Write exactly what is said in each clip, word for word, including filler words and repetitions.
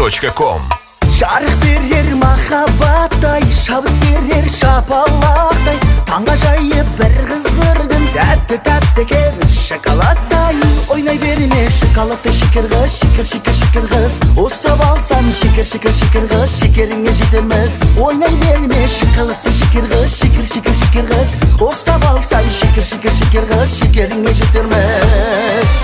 точка ком. Жарық берер махаббаттай, шабыт берер шапалақтай, таңға жайып бір қыз көрдім, тәтті тәтті екен шоколадтай. Ойнай берме шоколадты шекер қыз, шекер шекер шекер қыз, ұстап алсам шекер шекер шекер қыз, шекеріңе жетерміз. Ойнай берме шоколадты шекер қыз, шекер шекер шекер қыз, ұстап алсам шекер шекер шекер қыз, шекеріңе жетерміз.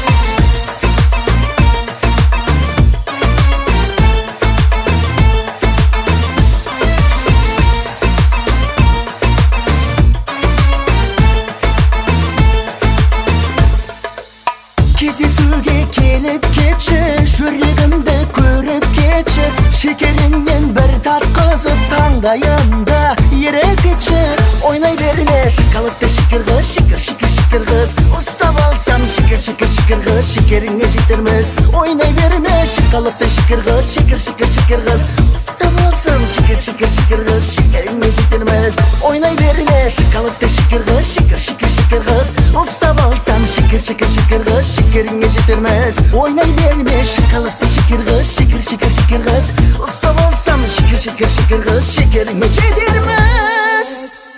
Кездесуге келіп кетші, жүрегімді көріп кетші, шекеріңнен бір татқызып таңдайымда еріп кетші. Ойнай берме шоколадты шекер қыз, шекер шекер шекер қыз, ұстап алсам шекер шекер шекер қыз, шекеріңе жетерміз. Ойнай берме шоколадты шекер қыз, шекер шекер шекер қыз, ұстап алсам шекер шекер шекер қыз, шекеріңе жетерміз. Ойнай берме шоколадты шекер қыз, шекер шекер шекер қыз, ұстап алсам шекер шекер шекер қыз, шекеріңе жетерміз. Ойнай берме шоколадты шекер қыз, шекер шекер шекер қыз, ұстап алсам шекер шекер шекер қыз, шекеріңе жетерміз.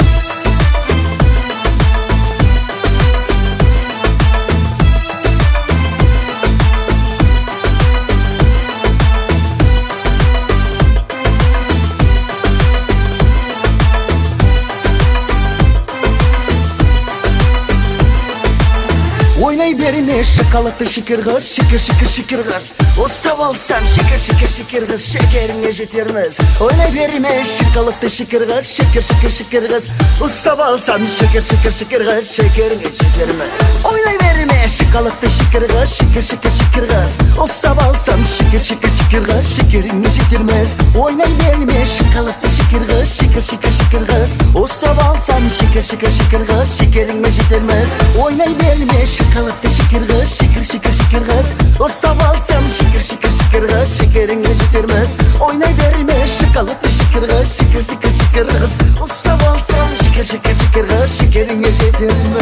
Ойнай берме шоколадты шекер қыз, шекер шекер шекер қыз, ұстап алсам шекер шекер шекер қыз, шекеріңе жетерміз. Ойнай берме шоколадты шекер қыз, шекер шекер шекер қыз, ұстап алсам шекер шекер шекер қыз, шекеріңе жетерміз. Ойнай берме шоколадты шекер қыз, шекер шекер шекер қыз, ұстап алсам шекер шекер шекер қыз, шекеріңе жетерміз. Ойнай берме шоколадты шекер қыз, шекер шекер шекер қыз, ұстап алсам шекер шекер шекер қыз, шекеріңе жетерміз. Ойнай берме шоколадты шекер қыз, шекер шекер шекер қыз, ұстап алсам шекер шекер шекер қыз, шекеріңе жетерміз. Ойнай берме шоколадты шекер қыз, шекер шекер шекер қыз, ұстап алсам шекер шекер шекер қыз, шекеріңе жетерміз.